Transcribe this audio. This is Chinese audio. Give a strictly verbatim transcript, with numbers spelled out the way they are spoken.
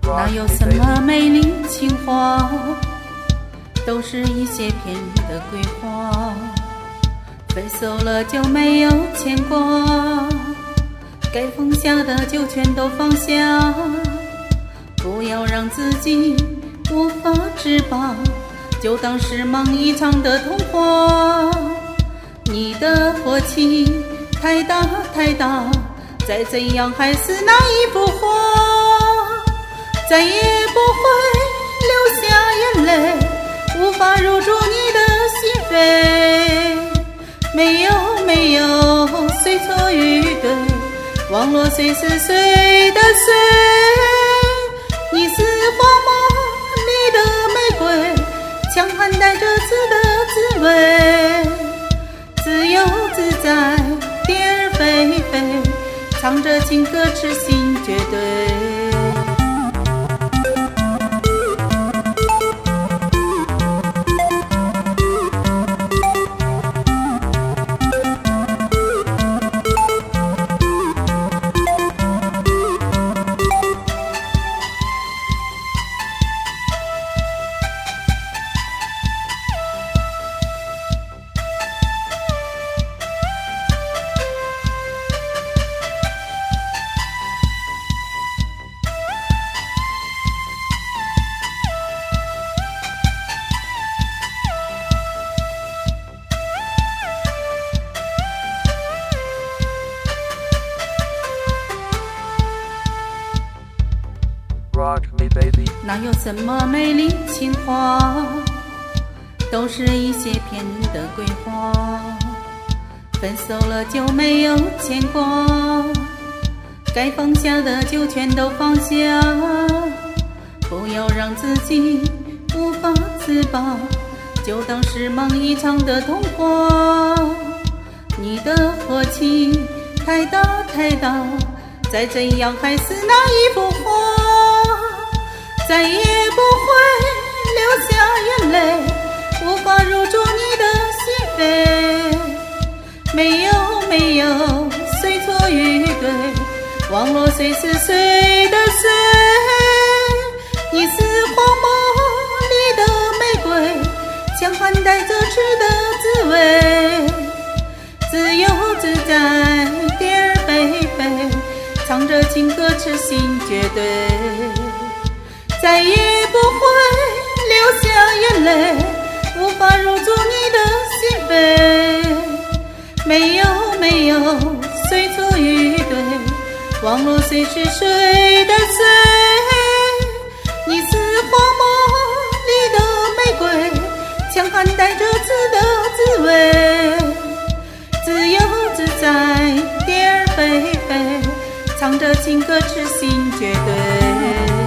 哪有什么美丽情话，都是一些便宜的鬼话。分手了就没有牵挂，该放下的就全都放下，不要让自己无法自拔，就当是梦一场的童话。你的火气太大太大，再怎样还是那一幅画，再也不会流下眼泪，无法入住你的心扉。没有没有谁错与对，忘了谁是谁的谁。你是荒漠里的玫瑰，强悍带着刺的滋味，自由自在蝶儿飞飞，唱着情歌痴心绝对。哪有什么美丽情话，都是一些便宜的鬼话。分手了就没有牵挂，该放下的就全都放下，不要让自己无法自拔，就当是梦一场的童话。你的火气太大太大，再怎样还是那一幅画，再也不会流下眼泪，无法入住你的心扉。没有没有谁错与对，忘了谁是谁的谁。你是荒漠里的玫瑰，强悍带着刺的滋味，自由自在蝶儿飞飞，唱着情歌痴心绝对。再也不会流下眼泪，无法入住你的心扉。没有没有谁错与对，忘了谁是谁的谁。你是荒漠里的玫瑰，强悍带着刺的滋味，自由自在蝶儿飞飞，唱着情歌痴心绝对。